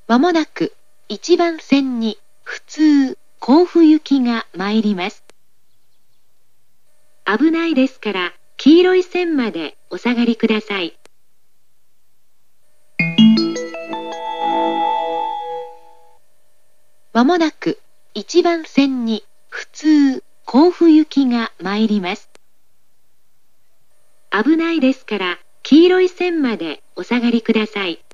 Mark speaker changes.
Speaker 1: まもなく1番線に普通甲府行きが参ります。危ないですから黄色い線までお下がりください。まもなく1番線に普通甲府行きが参ります。危ないですから黄色い線までお下がりください。